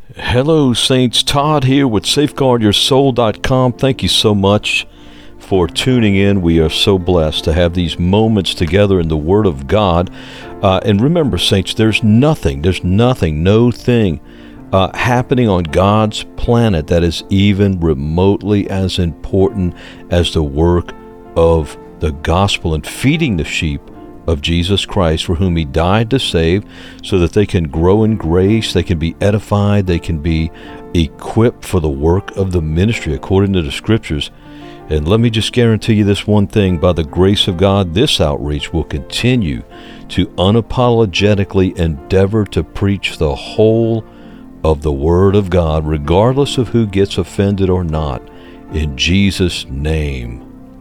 Hello, Saints. Todd here with SafeguardYourSoul.com. Thank you so much for tuning in. We are so blessed to have these moments together in the Word of God. And remember, Saints, there's nothing, no thing happening on God's planet that is even remotely as important as the work of the gospel and feeding the sheep of Jesus Christ, for whom He died to save, so that they can grow in grace, they can be edified, they can be equipped for the work of the ministry according to the Scriptures. And let me just guarantee you this one thing: by the grace of God, this outreach will continue to unapologetically endeavor to preach the whole of the Word of God, regardless of who gets offended or not, in Jesus' name.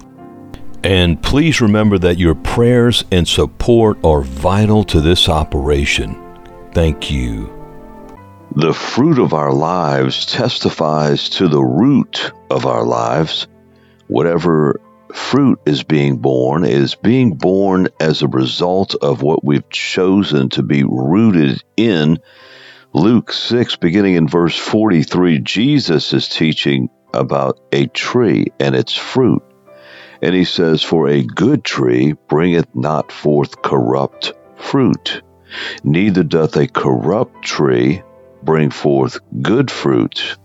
And please remember that your prayers and support are vital to this operation. Thank you. The fruit of our lives testifies to the root of our lives. Whatever fruit is being born as a result of what we've chosen to be rooted in. Luke 6, beginning in verse 43, Jesus is teaching about a tree and its fruit. And he says, "For a good tree bringeth not forth corrupt fruit, neither doth a corrupt tree bring forth good fruit."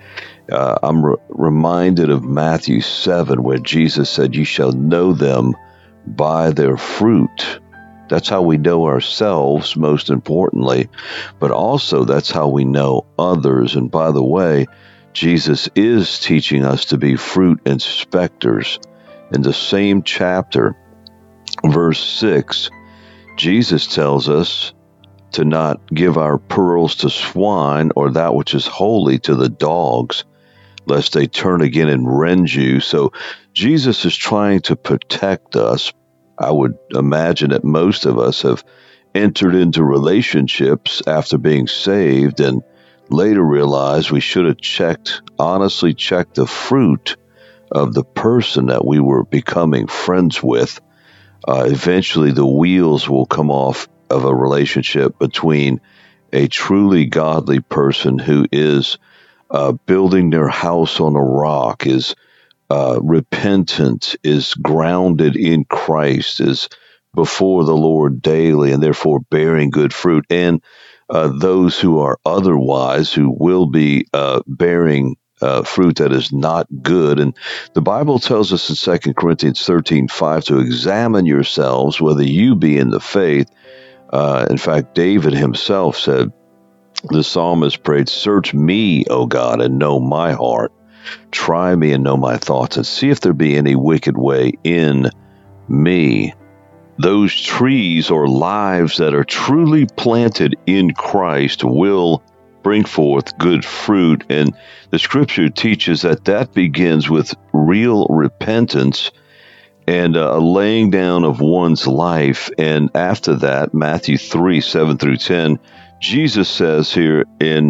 I'm reminded of Matthew 7, where Jesus said, "You shall know them by their fruit." That's how we know ourselves, most importantly, but also that's how we know others. And by the way, Jesus is teaching us to be fruit inspectors. In the same chapter, verse 6, Jesus tells us to not give our pearls to swine, or that which is holy to the dogs, lest they turn again and rend you. So Jesus is trying to protect us. I would imagine that most of us have entered into relationships after being saved and later realized we should have honestly checked the fruit of the person that we were becoming friends with. Eventually the wheels will come off of a relationship between a truly godly person who is building their house on a rock, is repentant, is grounded in Christ, is before the Lord daily, and therefore bearing good fruit, and those who are otherwise, who will be bearing fruit that is not good. And the Bible tells us in 2 Corinthians 13:5 to examine yourselves whether you be in the faith. In fact, David himself said, the psalmist prayed, "Search me, O God, and know my heart. Try me and know my thoughts, and see if there be any wicked way in me." Those trees or lives that are truly planted in Christ will bring forth good fruit. And the Scripture teaches that begins with real repentance and a laying down of one's life. And after that, Matthew 3, 7 through 10, Jesus says here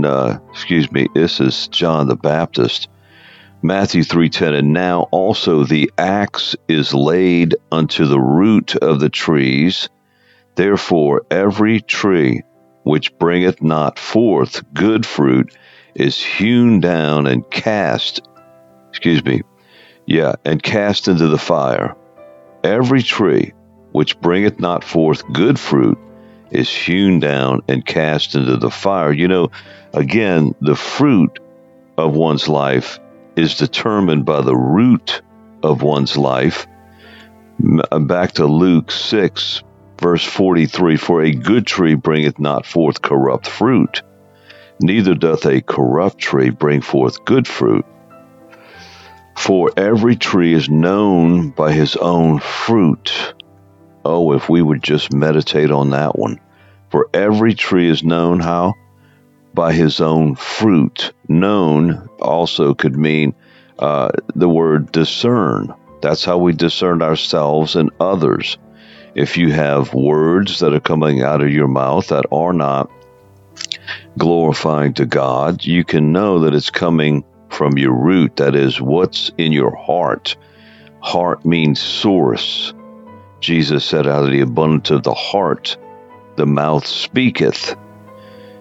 this is John the Baptist, Matthew 3:10, "And now also the axe is laid unto the root of the trees. Therefore every tree which bringeth not forth good fruit is hewn down and cast into the fire. Every tree which bringeth not forth good fruit is hewn down and cast into the fire." You know, again, the fruit of one's life is determined by the root of one's life. Back to Luke 6, verse 43, "For a good tree bringeth not forth corrupt fruit, neither doth a corrupt tree bring forth good fruit. For every tree is known by his own fruit." Oh, if we would just meditate on that one. For every tree is known how? By his own fruit. Known also could mean the word discern. That's how we discern ourselves and others. If you have words that are coming out of your mouth that are not glorifying to God, you can know that it's coming from your root. That is, what's in your heart. Heart means source. Jesus said, "Out of the abundance of the heart, the mouth speaketh."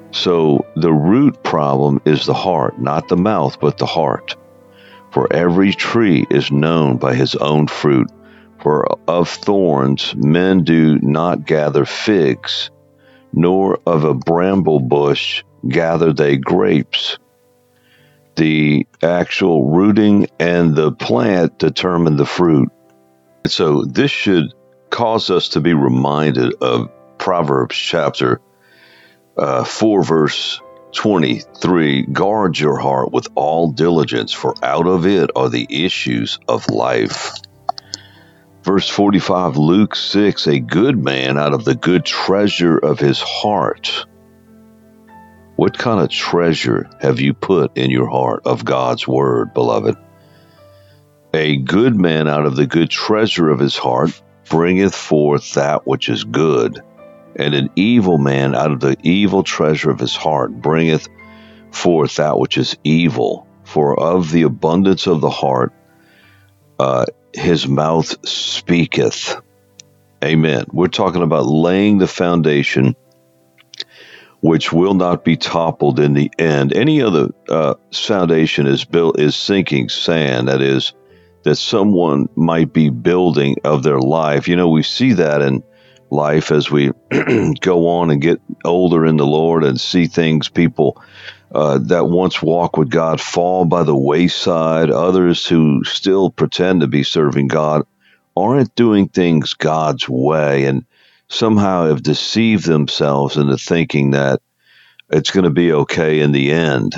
So the root problem is the heart, not the mouth, but the heart. For every tree is known by his own fruit. For of thorns men do not gather figs, nor of a bramble bush gather they grapes. The actual rooting and the plant determine the fruit. So this should cause us to be reminded of Proverbs chapter 4, verse 23. Guard your heart with all diligence, for out of it are the issues of life. Verse 45, Luke 6, a good man out of the good treasure of his heart. What kind of treasure have you put in your heart of God's word, beloved? A good man out of the good treasure of his heart bringeth forth that which is good, and an evil man out of the evil treasure of his heart bringeth forth that which is evil. For of the abundance of the heart his mouth speaketh. Amen. We're talking about laying the foundation which will not be toppled in the end. Any other foundation is sinking sand, that is, that someone might be building of their life. You know, we see that in life as we go on and get older in the Lord and see things, people that once walked with God fall by the wayside. Others who still pretend to be serving God aren't doing things God's way and somehow have deceived themselves into thinking that it's going to be okay in the end.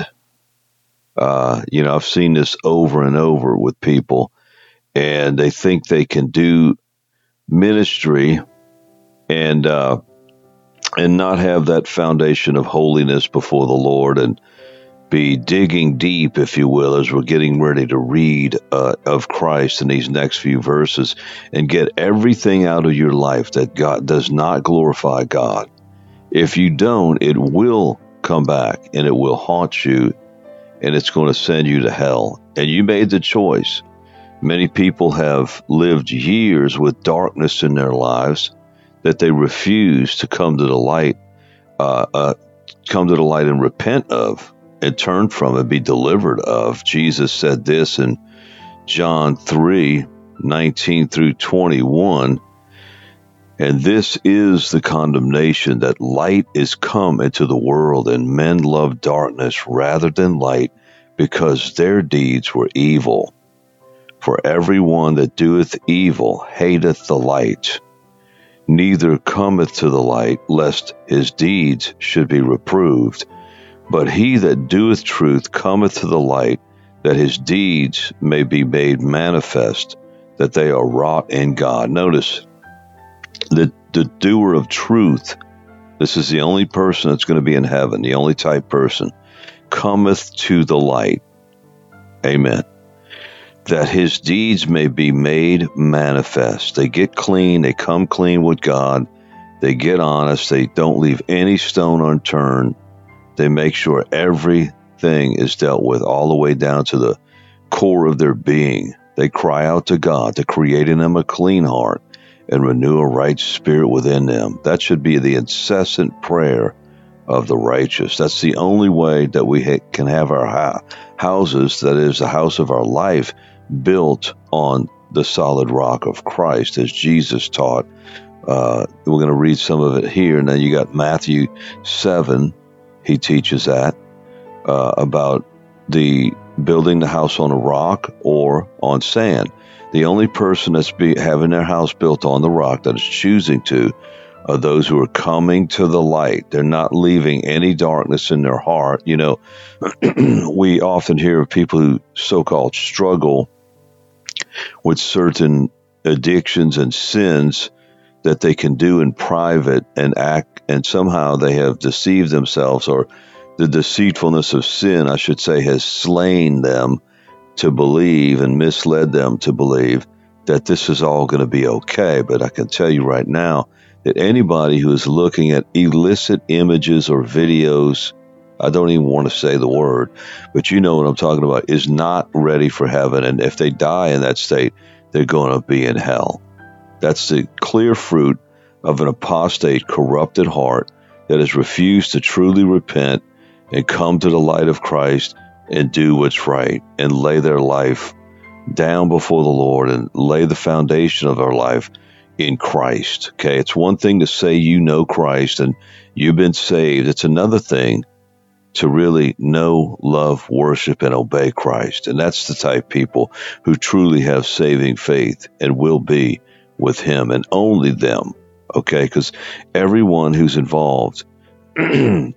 I've seen this over and over with people, and they think they can do ministry and not have that foundation of holiness before the Lord, and be digging deep, if you will, as we're getting ready to read of Christ in these next few verses, and get everything out of your life that God does not glorify God. If you don't, it will come back and it will haunt you, and it's going to send you to hell. And you made the choice. Many people have lived years with darkness in their lives that they refuse to come to the light and repent of, and turn from and be delivered of. Jesus said this in John 3:19 through 21, and this is the condemnation, that light is come into the world, and men love darkness rather than light, because their deeds were evil. For every one that doeth evil hateth the light, neither cometh to the light, lest his deeds should be reproved. But he that doeth truth cometh to the light, that his deeds may be made manifest, that they are wrought in God. Notice, the doer of truth, this is the only person that's going to be in heaven, the only type person, cometh to the light. Amen. That his deeds may be made manifest. They get clean, they come clean with God, they get honest, they don't leave any stone unturned. They make sure everything is dealt with all the way down to the core of their being. They cry out to God to create in them a clean heart and renew a right spirit within them. That should be the incessant prayer of the righteous. That's the only way that we can have our houses, that is, the house of our life, built on the solid rock of Christ, as Jesus taught. We're going to read some of it here, and then you got Matthew 7. He teaches that about the building the house on a rock or on sand. The only person that's having their house built on the rock, that is choosing to, are those who are coming to the light. They're not leaving any darkness in their heart. You know, we often hear of people who so-called struggle with certain addictions and sins that they can do in private and act, and somehow they have deceived themselves, or the deceitfulness of sin, I should say, has slain them to believe and misled them to believe that this is all going to be okay. But I can tell you right now that anybody who is looking at illicit images or videos, I don't even want to say the word, but you know what I'm talking about, is not ready for heaven. And if they die in that state, they're going to be in hell. That's the clear fruit of an apostate, corrupted heart that has refused to truly repent and come to the light of Christ and do what's right and lay their life down before the Lord and lay the foundation of their life in Christ. Okay, it's one thing to say you know Christ and you've been saved. It's another thing to really know, love, worship, and obey Christ. And that's the type of people who truly have saving faith and will be with Him, and only them. Okay, because everyone who's involved in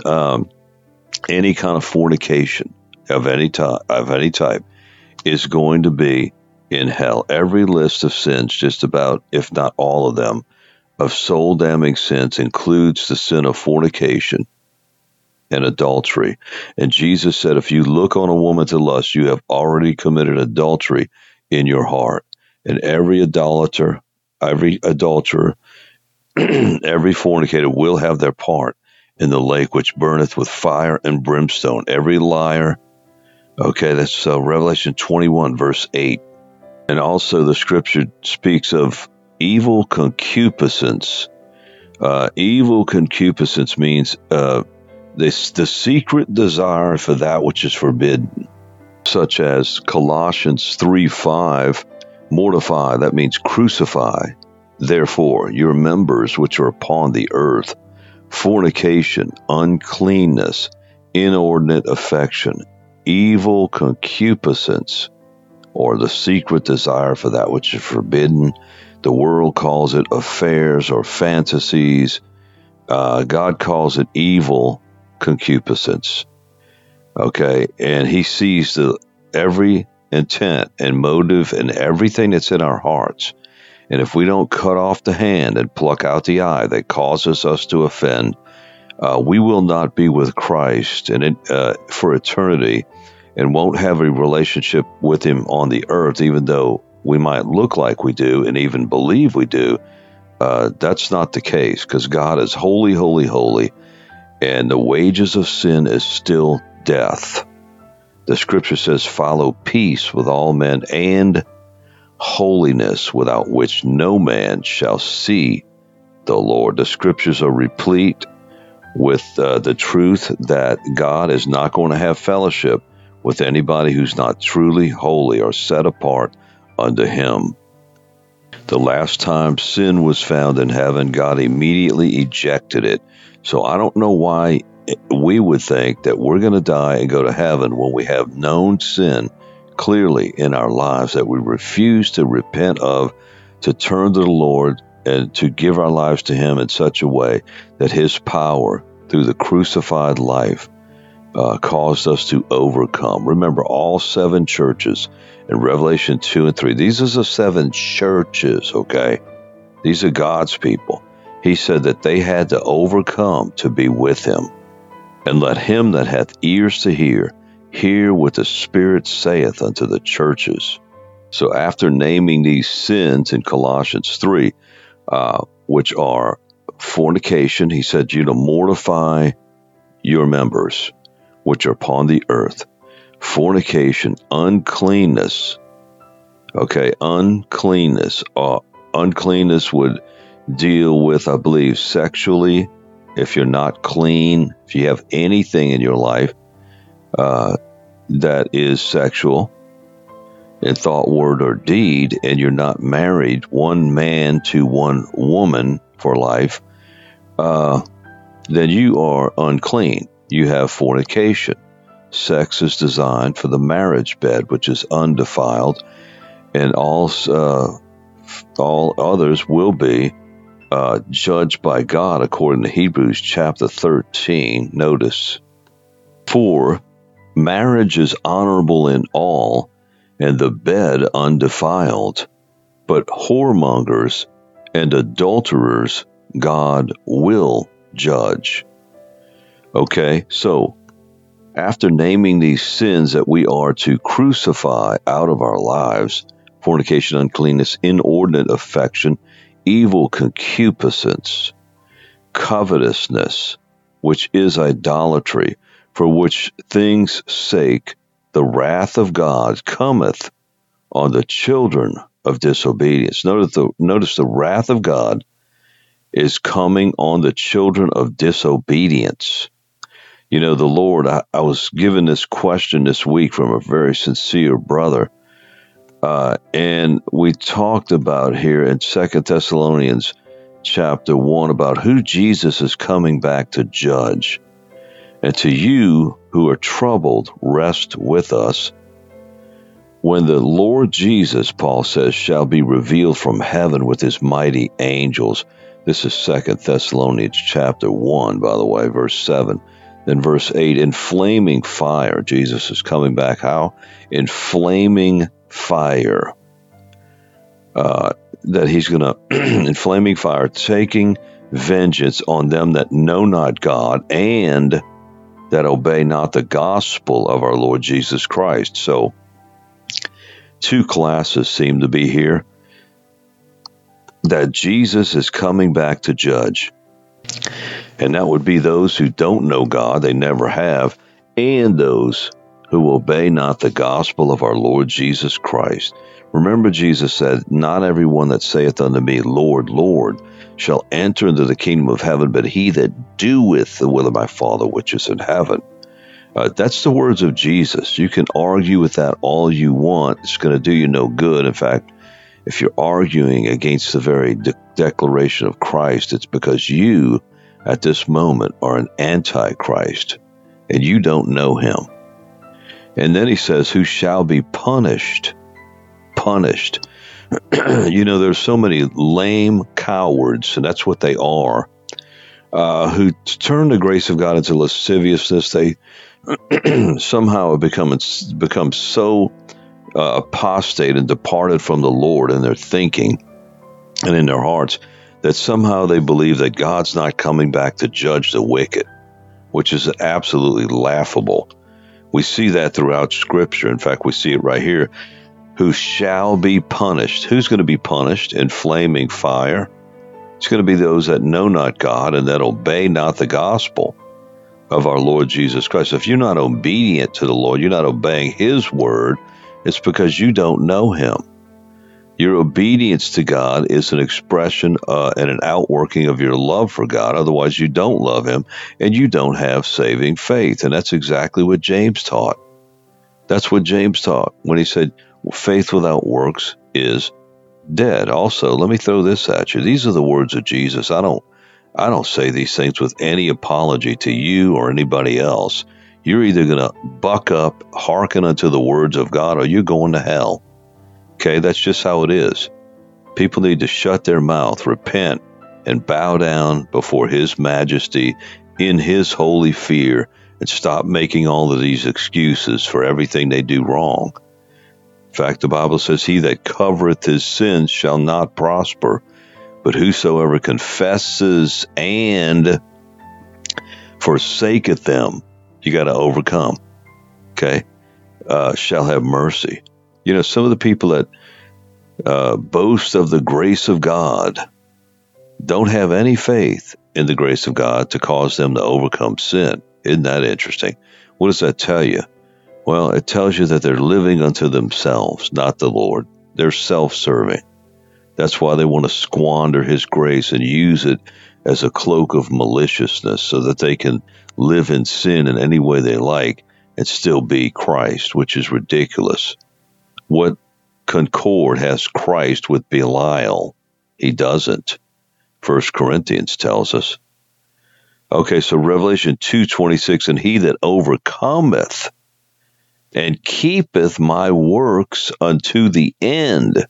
any kind of fornication of any type is going to be in hell. Every list of sins, just about, if not all of them, of soul-damning sins includes the sin of fornication and adultery. And Jesus said, if you look on a woman to lust, you have already committed adultery in your heart. And every idolater, every adulterer, every fornicator will have their part in the lake which burneth with fire and brimstone. Every liar. Okay, that's Revelation 21, verse 8. And also the scripture speaks of evil concupiscence. Evil concupiscence means the secret desire for that which is forbidden, such as Colossians 3:5, mortify, that means crucify, therefore, your members which are upon the earth, fornication, uncleanness, inordinate affection, evil concupiscence, or the secret desire for that which is forbidden. The world calls it affairs or fantasies. God calls it evil concupiscence. Okay, and He sees every intent and motive and everything that's in our hearts. And if we don't cut off the hand and pluck out the eye that causes us to offend, we will not be with Christ for eternity, and won't have a relationship with Him on the earth, even though we might look like we do and even believe we do. That's not the case, because God is holy, holy, holy, and the wages of sin is still death. The scripture says, follow peace with all men and holiness, without which no man shall see the Lord. The scriptures are replete with the truth that God is not going to have fellowship with anybody who's not truly holy or set apart unto Him. The last time sin was found in heaven, God immediately ejected it. So I don't know why we would think that we're going to die and go to heaven when we have known sin clearly in our lives that we refuse to repent of, to turn to the Lord and to give our lives to Him in such a way that His power through the crucified life caused us to overcome. Remember, all 7 churches in Revelation 2 and 3, these are the 7 churches, okay? These are God's people. He said that they had to overcome to be with Him. And let him that hath ears to hear what the Spirit saith unto the churches. So after naming these sins in Colossians 3, which are fornication, He said you to mortify your members, which are upon the earth. Fornication, uncleanness. Okay, uncleanness. Uncleanness would deal with, I believe, sexually. If you're not clean, if you have anything in your life that is sexual in thought, word, or deed, and you're not married, one man to one woman for life, then you are unclean. You have fornication. Sex is designed for the marriage bed, which is undefiled, and all others will be judged by God according to Hebrews chapter 13. Notice, for marriage is honorable in all, and the bed undefiled, but whoremongers and adulterers God will judge. Okay, so after naming these sins that we are to crucify out of our lives, fornication, uncleanness, inordinate affection, evil concupiscence, covetousness, which is idolatry, for which things' sake the wrath of God cometh on the children of disobedience. Notice the wrath of God is coming on the children of disobedience. You know, the Lord, I was given this question this week from a very sincere brother, and we talked about here in 2 Thessalonians chapter 1 about who Jesus is coming back to judge. And to you who are troubled, rest with us. When the Lord Jesus, Paul says, shall be revealed from heaven with his mighty angels. This is 2 Thessalonians chapter 1, by the way, verse 7. Then verse 8, in flaming fire. Jesus is coming back how? In flaming fire. That he's going to, in flaming fire, taking vengeance on them that know not God and that obey not the gospel of our Lord Jesus Christ. So, two classes seem to be here. That Jesus is coming back to judge. And that would be those who don't know God, they never have, and those who obey not the gospel of our Lord Jesus Christ. Remember, Jesus said, not everyone that saith unto me, Lord, Lord, shall enter into the kingdom of heaven, but he that doeth the will of my Father which is in heaven. That's the words of Jesus. You can argue with that all you want. It's going to do you no good. In fact, if you're arguing against the very declaration of Christ, it's because you, at this moment, are an antichrist, and you don't know him. And then he says, who shall be punished. Punished. You know, there's so many lame cowards, and that's what they are, who turn the grace of God into lasciviousness. They somehow have become so apostate and departed from the Lord in their thinking and in their hearts that somehow they believe that God's not coming back to judge the wicked, which is absolutely laughable. We see that throughout Scripture. In fact, we see it right here. Who shall be punished? Who's going to be punished? In flaming fire. It's going to be those that know not God and that obey not the gospel of our Lord Jesus Christ. If you're not obedient to the Lord, you're not obeying his word, it's because you don't know him. Your obedience to God is an expression and an outworking of your love for God. Otherwise, you don't love him and you don't have saving faith. And that's exactly what James taught. That's what James taught when he said, faith without works is dead. Also, let me throw this at you. These are the words of Jesus. I don't say these things with any apology to you or anybody else. You're either going to buck up, hearken unto the words of God, or you're going to hell. Okay, that's just how it is. People need to shut their mouth, repent, and bow down before his majesty in his holy fear and stop making all of these excuses for everything they do wrong. In fact, the Bible says, he that covereth his sins shall not prosper, but whosoever confesses and forsaketh them, you got to overcome, okay, shall have mercy. You know, some of the people that boast of the grace of God don't have any faith in the grace of God to cause them to overcome sin. Isn't that interesting? What does that tell you? Well, it tells you that they're living unto themselves, not the Lord. They're self-serving. That's why they want to squander his grace and use it as a cloak of maliciousness so that they can live in sin in any way they like and still be Christ, which is ridiculous. What concord has Christ with Belial? He doesn't. 1 Corinthians tells us. Okay, so Revelation 2:26, and he that overcometh and keepeth my works unto the end,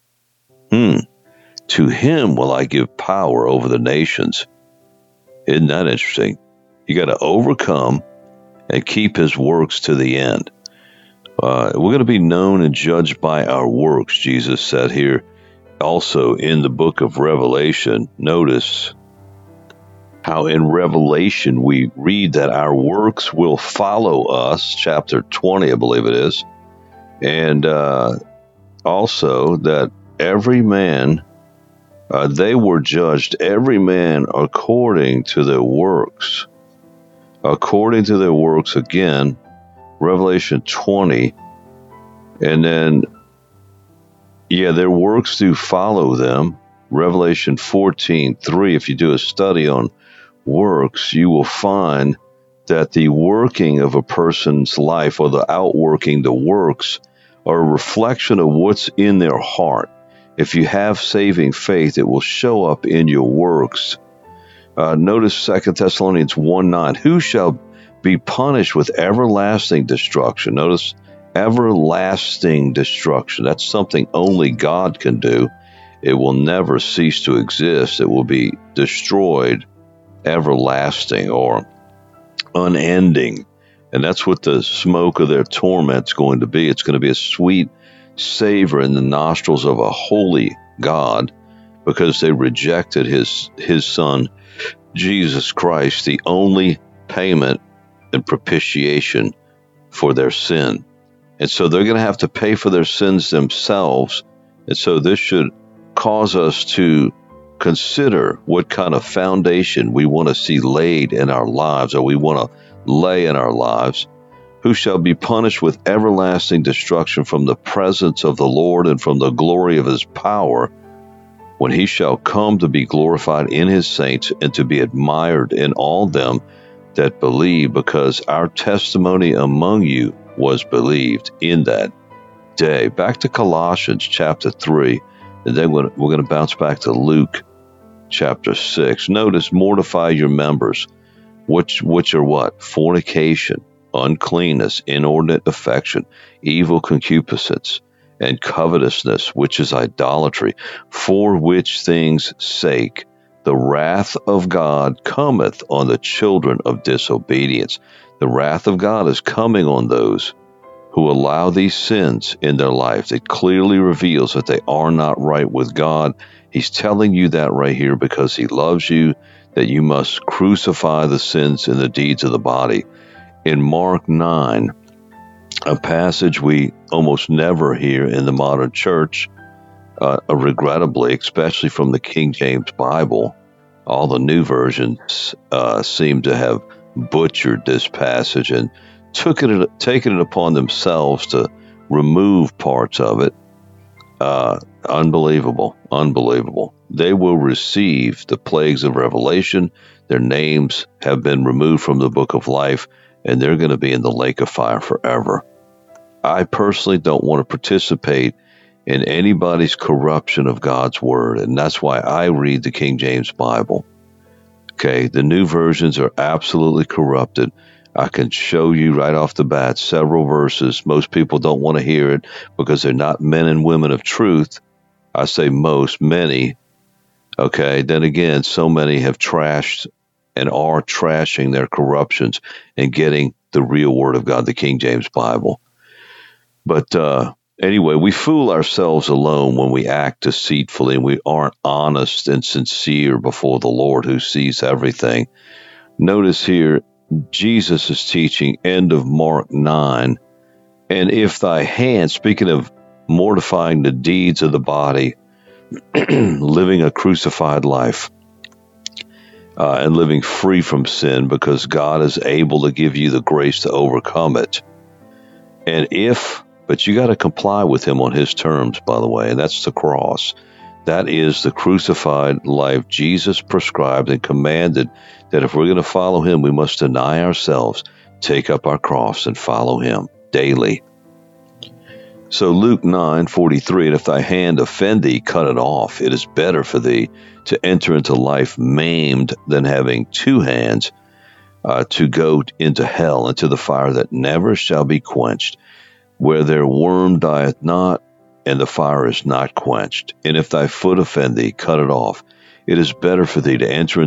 to him will I give power over the nations. Isn't that interesting? You got to overcome and keep his works to the end. We're going to be known and judged by our works, Jesus said here. Also in the book of Revelation, notice how in Revelation we read that our works will follow us, chapter 20, I believe it is, and also that every man, they were judged, every man according to their works. According to their works, again, Revelation 20, and then, their works do follow them. Revelation 14:3, if you do a study on works, you will find that the working of a person's life, or the outworking, the works, are a reflection of what's in their heart. If you have saving faith, it will show up in your works. Notice 2 Thessalonians 1:9, who shall be punished with everlasting destruction? Notice everlasting destruction. That's something only God can do. It will never cease to exist. It will be destroyed, everlasting or unending. And that's what the smoke of their torment's going to be. It's going to be a sweet savor in the nostrils of a holy God, because they rejected his son, Jesus Christ, the only payment and propitiation for their sin. And so they're going to have to pay for their sins themselves. And so this should cause us to consider what kind of foundation we want to see laid in our lives, or we want to lay in our lives. Who shall be punished with everlasting destruction from the presence of the Lord and from the glory of his power, when he shall come to be glorified in his saints and to be admired in all them that believe, because our testimony among you was believed in that day. Back to Colossians chapter 3, and then we're going to bounce back to Luke chapter 6. Notice, mortify your members, which are what? Fornication, uncleanness, inordinate affection, evil concupiscence, and covetousness, which is idolatry, for which things' sake the wrath of God cometh on the children of disobedience. The wrath of God is coming on those who allow these sins in their life. It clearly reveals that they are not right with God. He's telling you that right here because he loves you, that you must crucify the sins and the deeds of the body. In Mark 9, a passage we almost never hear in the modern church, regrettably, especially from the King James Bible. All the new versions seem to have butchered this passage and taken it upon themselves to remove parts of it. Unbelievable. They will receive the plagues of Revelation. Their names have been removed from the book of life, and they're going to be in the lake of fire forever. I personally don't want to participate in anybody's corruption of God's word, and that's why I read the King James Bible. Okay, the new versions are absolutely corrupted. I can show you right off the bat several verses. Most people don't want to hear it because they're not men and women of truth. I say most, many. Okay, then again, so many have trashed and are trashing their corruptions and getting the real word of God, the King James Bible. But anyway, we fool ourselves alone when we act deceitfully and we aren't honest and sincere before the Lord who sees everything. Notice here, Jesus is teaching, end of Mark 9, and if thy hand, speaking of mortifying the deeds of the body, living a crucified life, and living free from sin, because God is able to give you the grace to overcome it. But you got to comply with him on his terms, by the way, and that's the cross. That is the crucified life Jesus prescribed and commanded, that if we're going to follow him, we must deny ourselves, take up our cross, and follow him daily. So Luke 9:43, and if thy hand offend thee, cut it off. It is better for thee to enter into life maimed than having two hands, to go into hell, into the fire that never shall be quenched, where their worm dieth not, and the fire is not quenched. And if thy foot offend thee, cut it off. It is better for thee to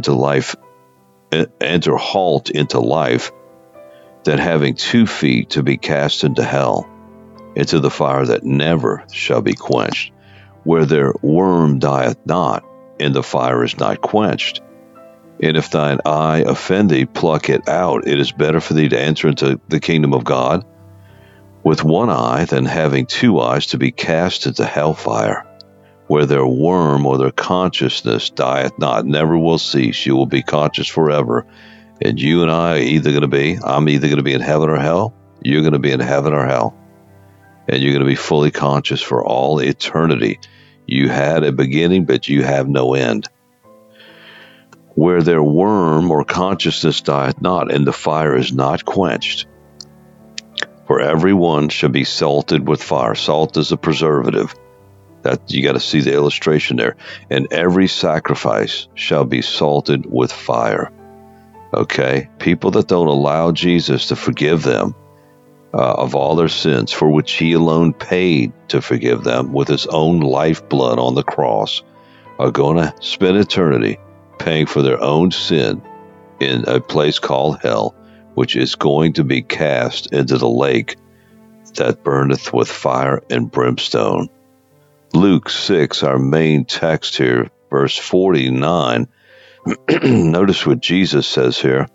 enter halt into life, than having 2 feet to be cast into hell, into the fire that never shall be quenched, where their worm dieth not, and the fire is not quenched. And if thine eye offend thee, pluck it out. It is better for thee to enter into the kingdom of God with one eye than having 2 eyes to be cast into hellfire, where their worm or their consciousness dieth not, never will cease. You will be conscious forever. And you and I I'm either going to be in heaven or hell. You're going to be in heaven or hell. And you're going to be fully conscious for all eternity. You had a beginning, but you have no end. Where their worm or consciousness dieth not, and the fire is not quenched. For everyone shall be salted with fire. Salt is a preservative. That you got to see the illustration there. And every sacrifice shall be salted with fire. Okay? People that don't allow Jesus to forgive them of all their sins, for which he alone paid to forgive them with his own lifeblood on the cross, are going to spend eternity paying for their own sin in a place called hell, which is going to be cast into the lake that burneth with fire and brimstone. Luke 6, our main text here, verse 49. Notice what Jesus says here.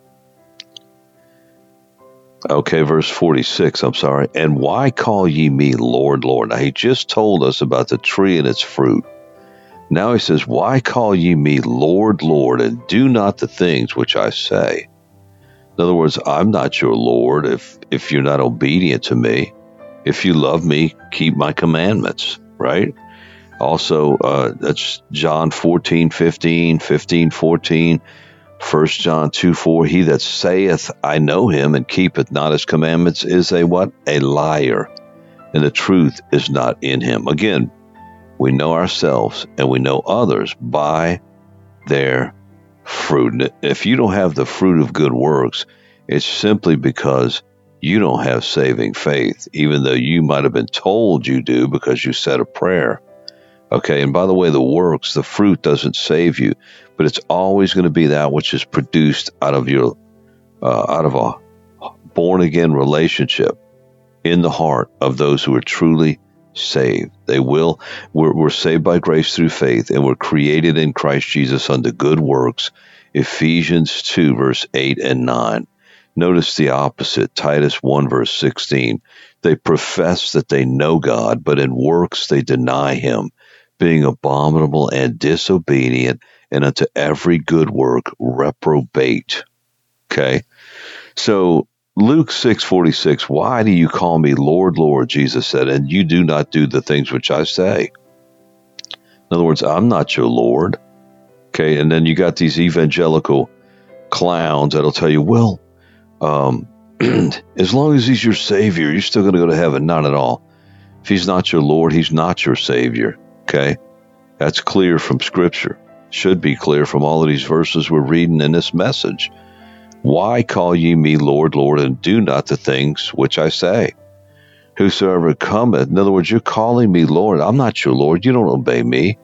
Okay, verse 46, I'm sorry. And why call ye me Lord, Lord? Now, he just told us about the tree and its fruit. Now he says, why call ye me Lord, Lord, and do not the things which I say? In other words, I'm not your Lord if you're not obedient to me. If you love me, keep my commandments, right? Also, that's John 14:15, 15:14, 1 John 2:4. He that saith, I know him, and keepeth not his commandments is a what? A liar, and the truth is not in him. Again, we know ourselves and we know others by their fruit. And if you don't have the fruit of good works, it's simply because you don't have saving faith, even though you might have been told you do because you said a prayer. Okay, and by the way, the works, the fruit doesn't save you, but it's always going to be that which is produced out of a born-again relationship in the heart of those who are truly saved. We're saved by grace through faith, and we're created in Christ Jesus unto good works. Ephesians 2, verse 8 and 9. Notice the opposite, Titus 1, verse 16. They profess that they know God, but in works they deny him, being abominable and disobedient, and unto every good work reprobate. Okay? So Luke 6:46, why do you call me Lord, Lord, Jesus said, and you do not do the things which I say? In other words, I'm not your Lord. Okay, and then you got these evangelical clowns that'll tell you, well, as long as he's your Savior, you're still going to go to heaven. Not at all. If he's not your Lord, he's not your Savior. Okay? That's clear from Scripture. Should be clear from all of these verses we're reading in this message. Why call ye me Lord, Lord, and do not the things which I say? Whosoever cometh, in other words, you're calling me Lord. I'm not your Lord. You don't obey me.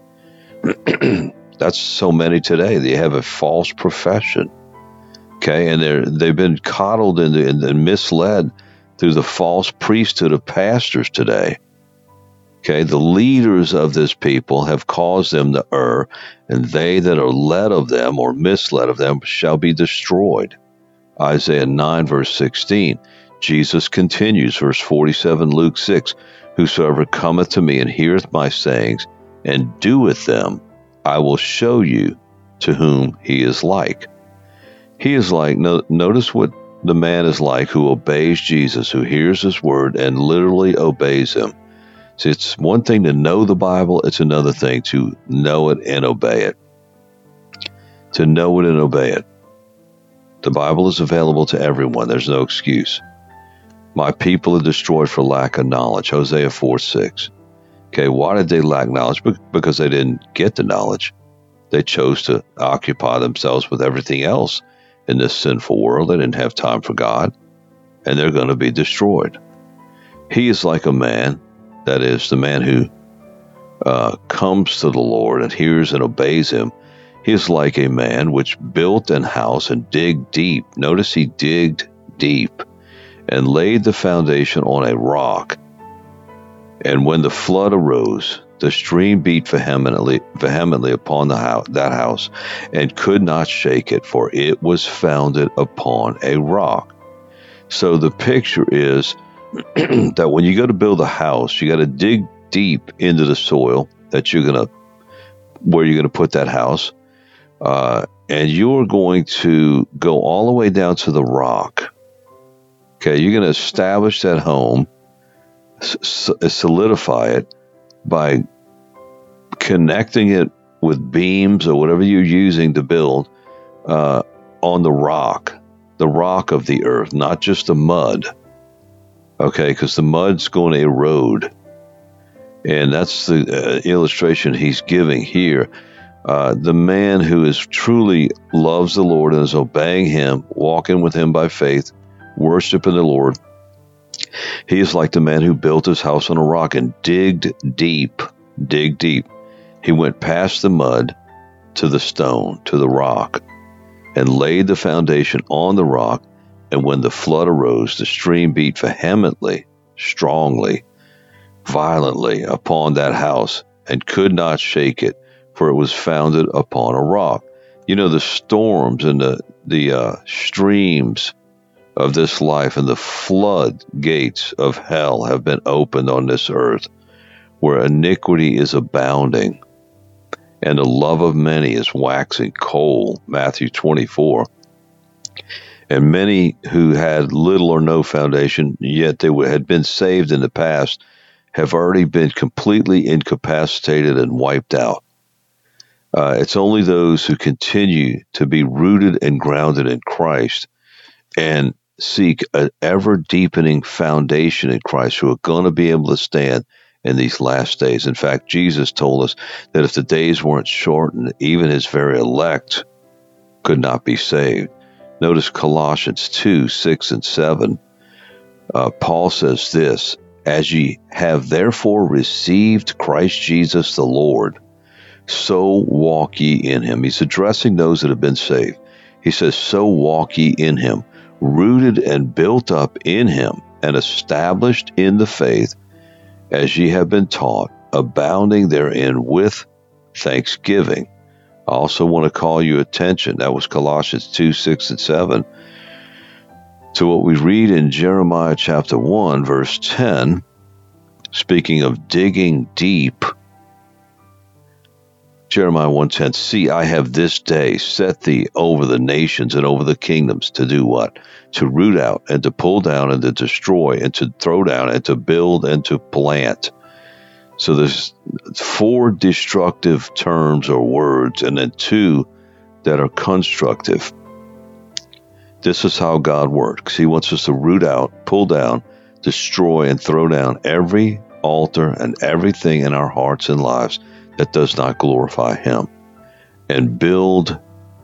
That's so many today. They have a false profession. Okay, and they've been coddled and misled through the false priesthood of pastors today. Okay, the leaders of this people have caused them to err, and they that are led of them or misled of them shall be destroyed. Isaiah 9, verse 16. Jesus continues, verse 47, Luke 6. Whosoever cometh to me and heareth my sayings and doeth them, I will show you to whom he is like. He is like, notice what the man is like who obeys Jesus, who hears his word and literally obeys him. See, it's one thing to know the Bible, it's another thing to know it and obey it. To know it and obey it. The Bible is available to everyone. There's no excuse. My people are destroyed for lack of knowledge. Hosea 4:6. Okay, why did they lack knowledge? Because they didn't get the knowledge. They chose to occupy themselves with everything else in this sinful world. They didn't have time for God, and they're going to be destroyed. He is like a man, that is, the man who comes to the Lord and hears and obeys him. He is like a man which built an house and digged deep. Notice he digged deep and laid the foundation on a rock. And when the flood arose, the stream beat vehemently upon that house, and could not shake it, for it was founded upon a rock. So the picture is that when you go to build a house, you got to dig deep into the soil that where you're gonna put that house, and you're going to go all the way down to the rock. Okay, you're going to establish that home, solidify it by connecting it with beams or whatever you're using to build on the rock of the earth, not just the mud. Okay, because the mud's going to erode. And that's the illustration he's giving here. The man who is truly loves the Lord and is obeying him, walking with him by faith, worshiping the Lord, he is like the man who built his house on a rock and digged deep. He went past the mud to the stone, to the rock, and laid the foundation on the rock. And when the flood arose, the stream beat vehemently, strongly, violently upon that house and could not shake it, for it was founded upon a rock. You know, the storms and the streams of this life and the floodgates of hell have been opened on this earth, where iniquity is abounding and the love of many is waxing cold, Matthew 24. And many who had little or no foundation, yet they had been saved in the past, have already been completely incapacitated and wiped out. It's only those who continue to be rooted and grounded in Christ and seek an ever-deepening foundation in Christ who are going to be able to stand in these last days. In fact, Jesus told us that if the days weren't shortened, even his very elect could not be saved. Notice Colossians 2, 6 and 7. Paul says this, "As ye have therefore received Christ Jesus the Lord, so walk ye in him." He's addressing those that have been saved. He says, "So walk ye in him, rooted and built up in him, and established in the faith, as ye have been taught, abounding therein with thanksgiving." I also want to call your attention, that was Colossians 2, 6 and 7, to what we read in Jeremiah chapter 1, verse 10, speaking of digging deep. Jeremiah 1:10, "See, I have this day set thee over the nations and over the kingdoms to do what? To root out and to pull down and to destroy and to throw down and to build and to plant." So there's 4 destructive terms or words and then 2 that are constructive. This is how God works. He wants us to root out, pull down, destroy, and throw down every altar and everything in our hearts and lives that does not glorify him. And build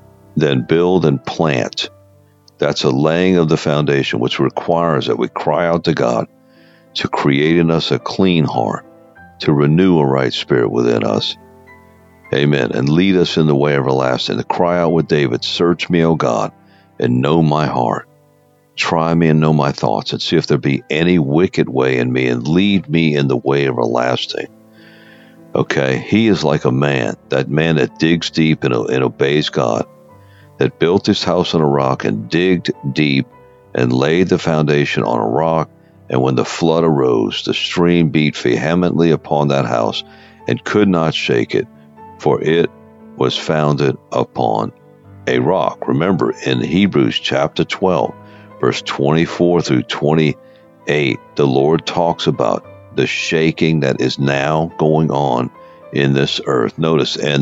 and plant. That's a laying of the foundation, which requires that we cry out to God to create in us a clean heart, to renew a right spirit within us. Amen. And lead us in the way everlasting. To cry out with David, "Search me, O God, and know my heart. Try me and know my thoughts, and see if there be any wicked way in me, and lead me in the way everlasting." Okay, he is like a man, that man that digs deep and obeys God, that built his house on a rock and digged deep and laid the foundation on a rock. And when the flood arose, the stream beat vehemently upon that house and could not shake it, for it was founded upon a rock. Remember, in Hebrews chapter 12, verse 24 through 28, the Lord talks about the shaking that is now going on in this earth. Notice, and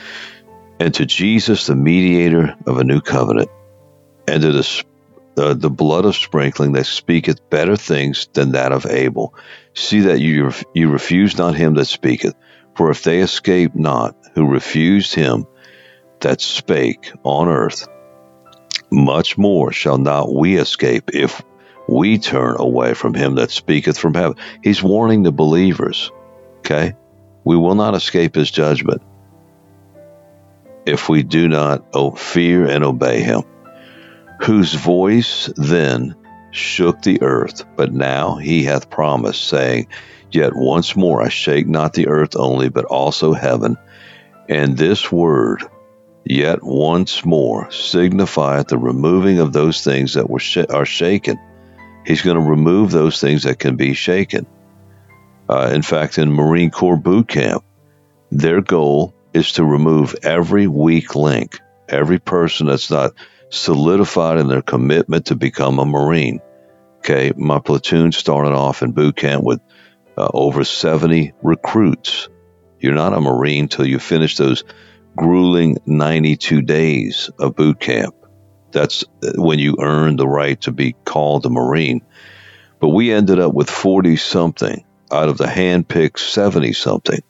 to Jesus, the mediator of a new covenant, and to the blood of sprinkling that speaketh better things than that of Abel. See that you refuse not him that speaketh. For if they escape not who refused him that spake on earth, much more shall not we escape if we turn away from him that speaketh from heaven. He's warning the believers, okay? We will not escape his judgment if we do not fear and obey him. Whose voice then shook the earth, but now he hath promised, saying, Yet once more I shake not the earth only, but also heaven. And this word, yet once more, signifieth the removing of those things that are shaken. He's going to remove those things that can be shaken. In fact, in Marine Corps boot camp, their goal is to remove every weak link, every person that's not solidified in their commitment to become a Marine. Okay, my platoon started off in boot camp with over 70 recruits, You're not a Marine till you finish those grueling 92 days of boot camp. That's when you earn the right to be called a Marine. But we ended up with 40-something out of the hand-picked 70-something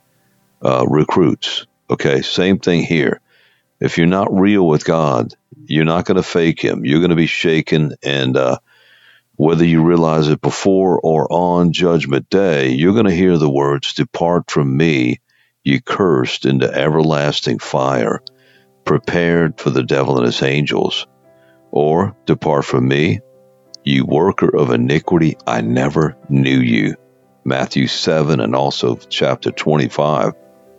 recruits. Okay, same thing here. If you're not real with God, you're not going to fake him. You're going to be shaken, and whether you realize it before or on Judgment Day, you're going to hear the words, "Depart from me, ye cursed, into everlasting fire, prepared for the devil and his angels." Or, "Depart from me, ye worker of iniquity, I never knew you." Matthew 7 and also chapter 25.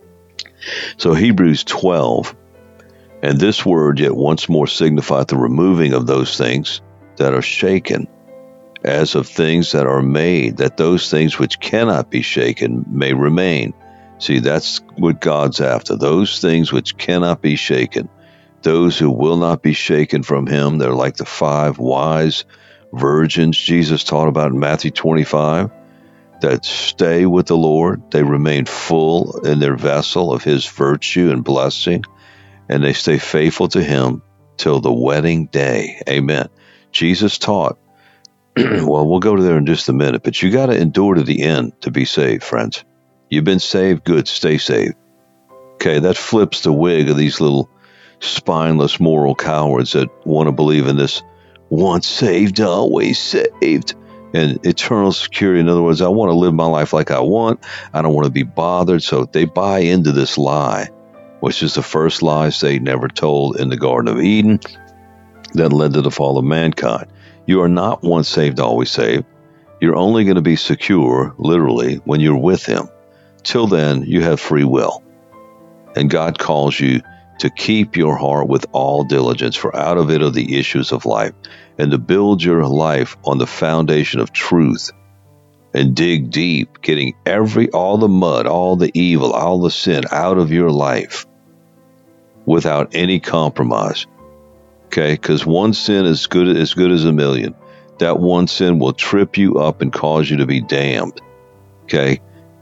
So Hebrews 12, and this word yet once more signifieth the removing of those things that are shaken, as of things that are made, that those things which cannot be shaken may remain. See, that's what God's after. Those things which cannot be shaken, those who will not be shaken from him. They're like the 5 wise virgins Jesus taught about in Matthew 25, that stay with the Lord. They remain full in their vessel of his virtue and blessing, and they stay faithful to him till the wedding day. Amen. Jesus taught, well, we'll go to there in just a minute, but you got to endure to the end to be saved, friends. You've been saved, good, stay saved. Okay, that flips the wig of these little spineless moral cowards that want to believe in this once saved, always saved, and eternal security. In other words, I want to live my life like I want. I don't want to be bothered. So they buy into this lie, which is the first lie Satan ever told in the Garden of Eden that led to the fall of mankind. You are not once saved, always saved. You're only going to be secure, literally, when you're with him. Till then, you have free will. And God calls you to keep your heart with all diligence, for out of it are the issues of life, and to build your life on the foundation of truth, and dig deep, getting all the mud, all the evil, all the sin out of your life without any compromise. Okay, because one sin is good as a million. That one sin will trip you up and cause you to be damned. Okay,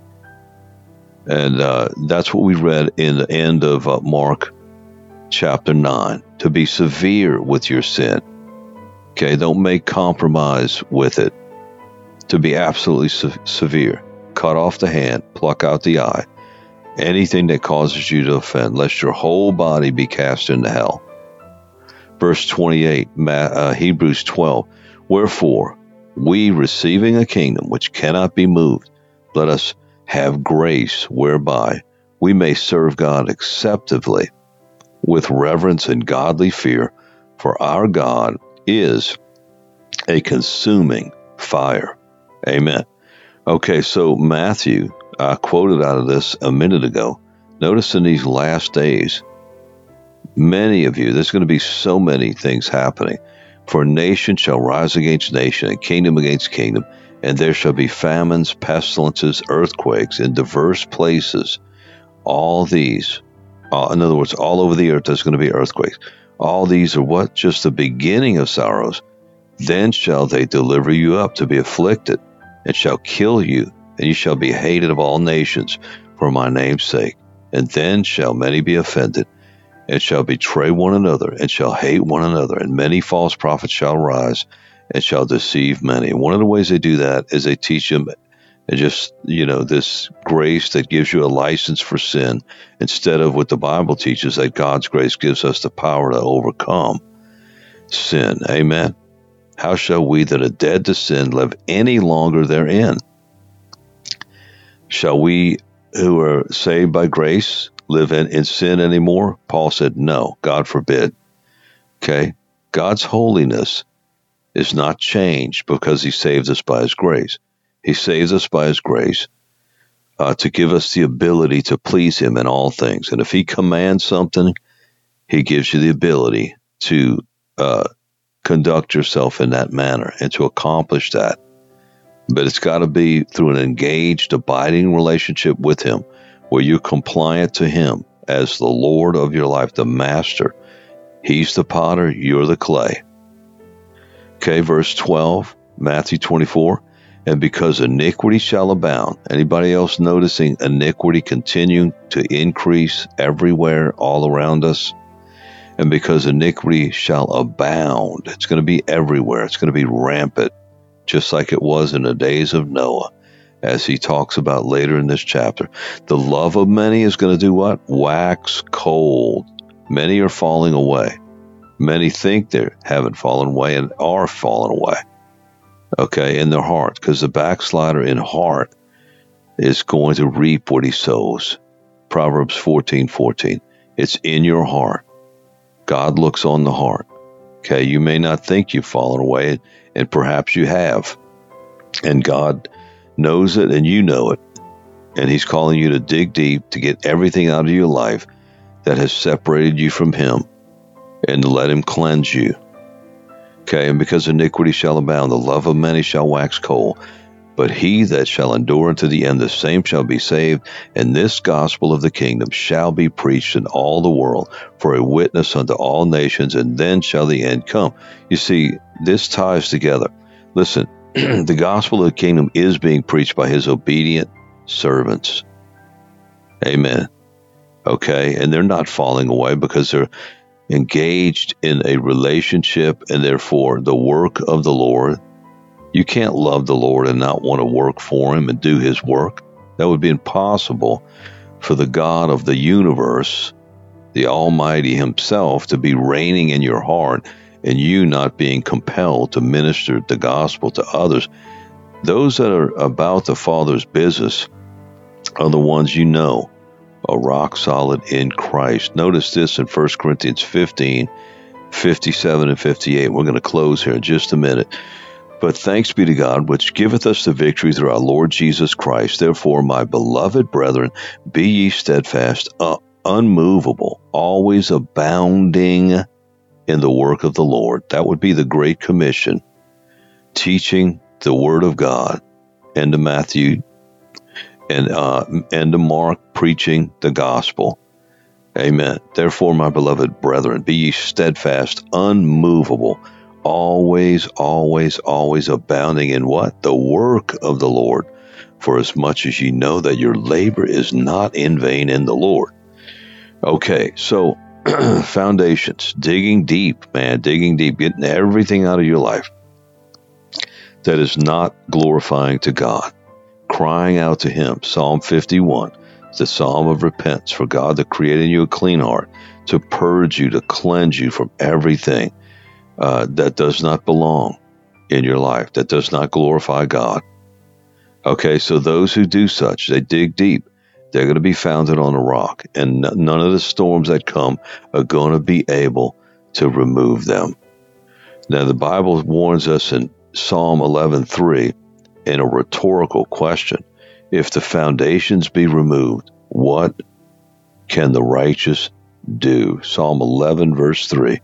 and that's what we read in the end of Mark chapter 9, to be severe with your sin. Okay, don't make compromise with it. To be absolutely severe. Cut off the hand, pluck out the eye. Anything that causes you to offend, lest your whole body be cast into hell. Verse 28, Hebrews 12. Wherefore, we receiving a kingdom which cannot be moved, let us have grace whereby we may serve God acceptably, with reverence and godly fear, for our God is a consuming fire. Amen. Okay, so Matthew, I quoted out of this a minute ago. Notice in these last days, many of you, there's going to be so many things happening. For nation shall rise against nation, and kingdom against kingdom, and there shall be famines, pestilences, earthquakes in diverse places. All these, in other words, all over the earth, there's going to be earthquakes. All these are what? Just the beginning of sorrows. Then shall they deliver you up to be afflicted, and shall kill you, and you shall be hated of all nations for my name's sake. And then shall many be offended, and shall betray one another, and shall hate one another, and many false prophets shall rise, and shall deceive many. And one of the ways they do that is they teach them just, this grace that gives you a license for sin, instead of what the Bible teaches, that God's grace gives us the power to overcome sin. Amen. How shall we that are dead to sin live any longer therein? Shall we who are saved by grace live in sin anymore? Paul said, no, God forbid. Okay? God's holiness is not changed because he saves us by his grace. He saves us by his grace to give us the ability to please him in all things. And if he commands something, he gives you the ability to conduct yourself in that manner and to accomplish that. But it's got to be through an engaged, abiding relationship with him, where you're compliant to him as the Lord of your life, the master. He's the potter, you're the clay. Okay, verse 12, Matthew 24. And because iniquity shall abound. Anybody else noticing iniquity continuing to increase everywhere, all around us? And because iniquity shall abound, it's going to be everywhere. It's going to be rampant, just like it was in the days of Noah, as he talks about later in this chapter. The love of many is going to do what? Wax cold. Many are falling away. Many think they haven't fallen away and are falling away. Okay, in their heart, because the backslider in heart is going to reap what he sows. Proverbs 14:14. It's in your heart. God looks on the heart. Okay, you may not think you've fallen away, and perhaps you have. And God knows it, and you know it. And he's calling you to dig deep to get everything out of your life that has separated you from him, and to let him cleanse you. Okay, and because iniquity shall abound, the love of many shall wax cold. But he that shall endure unto the end, the same shall be saved. And this gospel of the kingdom shall be preached in all the world for a witness unto all nations, and then shall the end come. You see, this ties together. Listen, the gospel of the kingdom is being preached by his obedient servants. Amen. Okay, and they're not falling away because they're engaged in a relationship and therefore the work of the Lord. You can't love the Lord and not want to work for him and do his work. That would be impossible for the God of the universe, the Almighty himself, to be reigning in your heart and you not being compelled to minister the gospel to others. Those that are about the Father's business are the ones you know are rock solid in Christ. Notice this in 1 Corinthians 15, 57 and 58. We're going to close here in just a minute. But thanks be to God, which giveth us the victory through our Lord Jesus Christ. Therefore, my beloved brethren, be ye steadfast, unmovable, always abounding in the work of the Lord. That would be the Great Commission, teaching the Word of God, and to Matthew and to Mark, preaching the gospel. Amen. Therefore, my beloved brethren, be ye steadfast, unmovable, always, always, always abounding in what? The work of the Lord, for as much as ye know that your labor is not in vain in the Lord. Okay, so foundations, digging deep, man, digging deep, getting everything out of your life that is not glorifying to God, crying out to him. Psalm 51, the psalm of repentance, for God to create in you a clean heart, to purge you, to cleanse you from everything that does not belong in your life, that does not glorify God. Okay, so those who do such, they dig deep. They're going to be founded on a rock, and none of the storms that come are going to be able to remove them. Now, the Bible warns us in Psalm 11:3 in a rhetorical question, if the foundations be removed, what can the righteous do? Psalm 11, verse 3.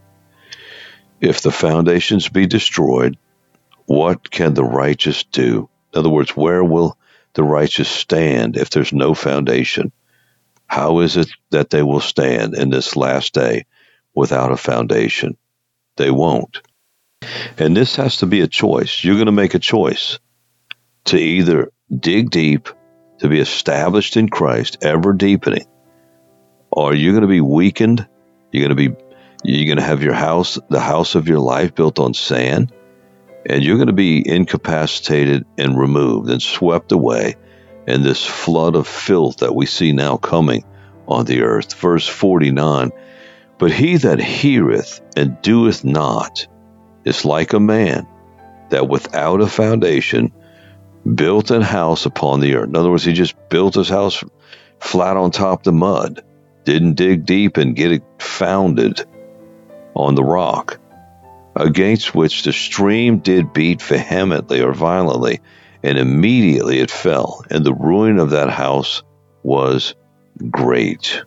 If the foundations be destroyed, what can the righteous do? In other words, where will the righteous stand if there's no foundation? How is it that they will stand in this last day without a foundation? They won't. And this has to be a choice. You're going to make a choice to either dig deep, to be established in Christ, ever deepening, or you're going to be weakened. You're going to have your house, the house of your life, built on sand, and you're going to be incapacitated and removed and swept away in this flood of filth that we see now coming on the earth. Verse 49, but he that heareth and doeth not is like a man that without a foundation built a house upon the earth. In other words, he just built his house flat on top of the mud, didn't dig deep and get it founded on the rock, against which the stream did beat vehemently or violently, and immediately it fell, and the ruin of that house was great.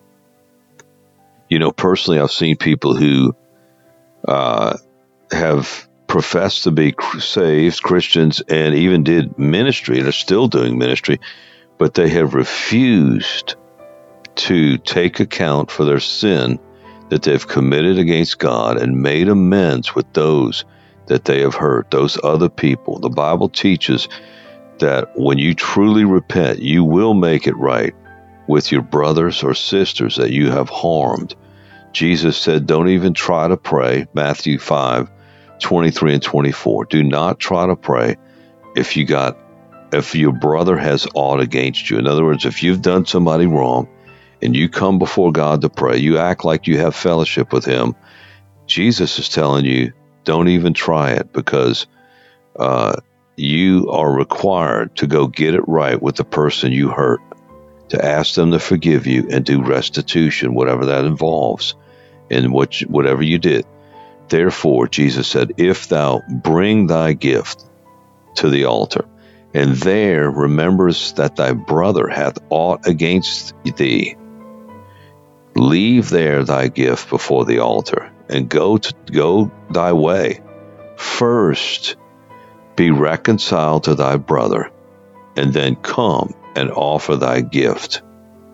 You know, personally, I've seen people who have professed to be saved Christians and even did ministry and are still doing ministry, but they have refused to take account for their sin that they've committed against God and made amends with those that they have hurt, those other people. The Bible teaches that when you truly repent, you will make it right with your brothers or sisters that you have harmed. Jesus said, don't even try to pray, Matthew 5:23 and 24. Do not try to pray if your brother has aught against you. In other words, if you've done somebody wrong and you come before God to pray, you act like you have fellowship with him. Jesus is telling you, don't even try it, because you are required to go get it right with the person you hurt, to ask them to forgive you and do restitution, whatever that involves, in whatever you did. Therefore, Jesus said, if thou bring thy gift to the altar, and there remembers that thy brother hath aught against thee, leave there thy gift before the altar, and go thy way. First be reconciled to thy brother, and then come and offer thy gift.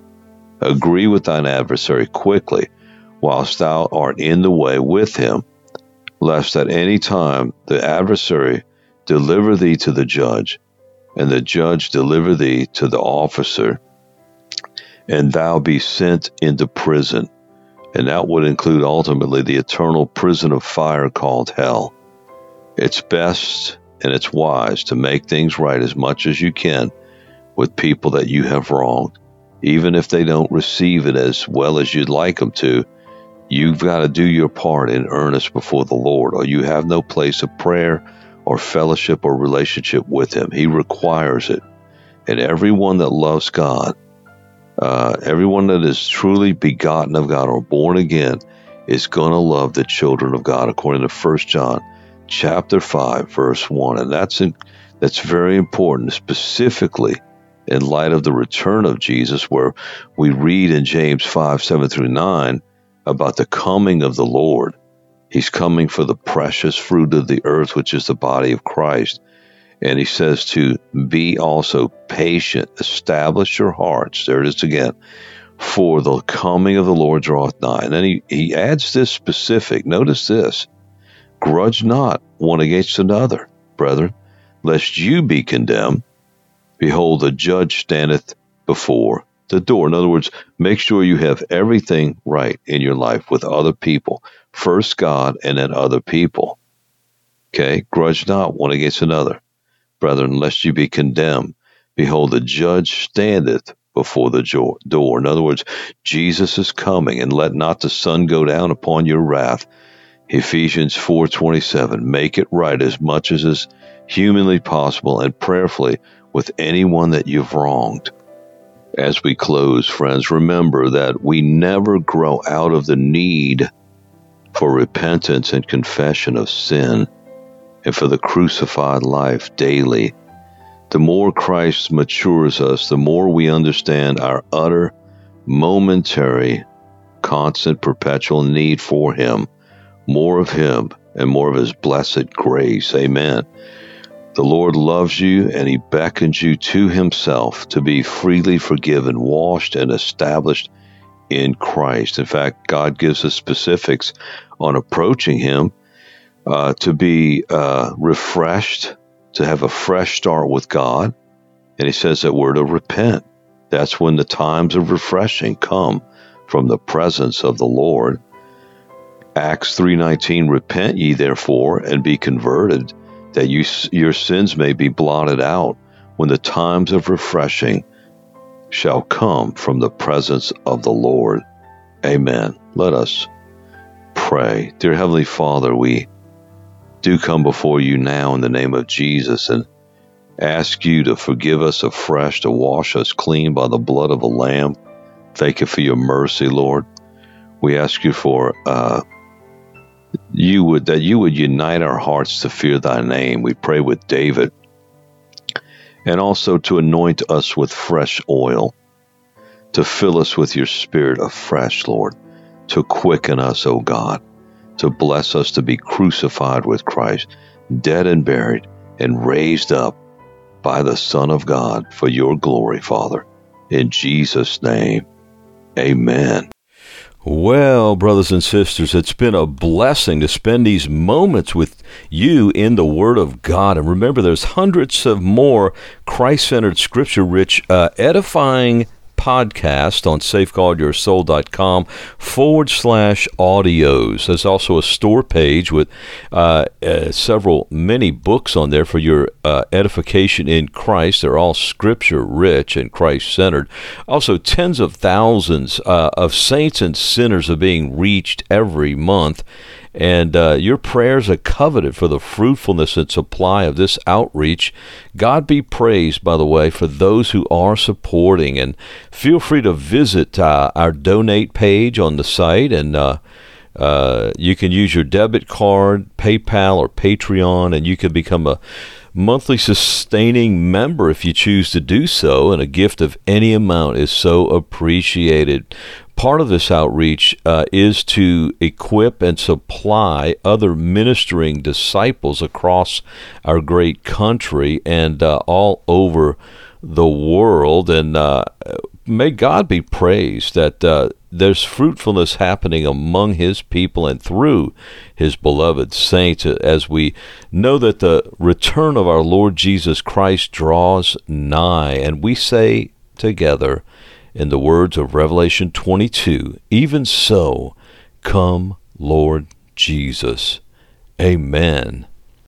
Agree with thine adversary quickly, whilst thou art in the way with him, lest at any time the adversary deliver thee to the judge, and the judge deliver thee to the officer, and thou be sent into prison. And that would include ultimately the eternal prison of fire called hell. It's best and it's wise to make things right as much as you can with people that you have wronged. Even if they don't receive it as well as you'd like them to, you've got to do your part in earnest before the Lord, or you have no place of prayer or fellowship or relationship with him. He requires it. And everyone that loves God, everyone that is truly begotten of God or born again, is going to love the children of God, according to 1 John chapter 5, verse 1. And that's very important, specifically in light of the return of Jesus, where we read in James 5:7-9 about the coming of the Lord. He's coming for the precious fruit of the earth, which is the body of Christ. And he says to be also patient, establish your hearts. There it is again. For the coming of the Lord draweth nigh. And then he adds this specific. Notice this. Grudge not one against another, brethren, lest you be condemned. Behold, the judge standeth before the door. In other words, make sure you have everything right in your life with other people. First God and then other people. Okay? Grudge not one against another, brethren, lest you be condemned. Behold, the judge standeth before the door. In other words, Jesus is coming, and let not the sun go down upon your wrath. Ephesians 4:27. Make it right as much as is humanly possible and prayerfully with anyone that you've wronged. As we close, friends, remember that we never grow out of the need for repentance and confession of sin and for the crucified life daily. The more Christ matures us, the more we understand our utter, momentary, constant, perpetual need for him, more of him and more of his blessed grace. Amen. The Lord loves you, and he beckons you to himself to be freely forgiven, washed, and established in Christ. In fact, God gives us specifics on approaching him, to be refreshed, to have a fresh start with God. And he says that we're to repent. That's when the times of refreshing come from the presence of the Lord. Acts 3:19, repent ye therefore and be converted, that your sins may be blotted out when the times of refreshing shall come from the presence of the Lord. Amen. Let us pray. Dear Heavenly Father, we do come before you now in the name of Jesus and ask you to forgive us afresh, to wash us clean by the blood of the Lamb. Thank you for your mercy, Lord. We ask you for you would unite our hearts to fear thy name. We pray with David, and also to anoint us with fresh oil, to fill us with your spirit afresh, Lord, to quicken us, O God, to bless us to be crucified with Christ, dead and buried, and raised up by the Son of God for your glory, Father. In Jesus' name, amen. Well, brothers and sisters, it's been a blessing to spend these moments with you in the Word of God. And remember, there's hundreds of more Christ-centered, scripture-rich, edifying podcast on safeguardyoursoul.com/audios. There's also a store page with many books on there for your edification in Christ. They're all scripture rich and Christ centered. Also, tens of thousands of saints and sinners are being reached every month. And your prayers are coveted for the fruitfulness and supply of this outreach. God be praised, by the way, for those who are supporting. And feel free to visit our donate page on the site. And you can use your debit card, PayPal, or Patreon, and you can become a monthly sustaining member if you choose to do so. And a gift of any amount is so appreciated. Part of this outreach is to equip and supply other ministering disciples across our great country and all over the world. And may God be praised that there's fruitfulness happening among His people and through His beloved saints, as we know that the return of our Lord Jesus Christ draws nigh. And we say together, in the words of Revelation 22, even so, come, Lord Jesus. Amen.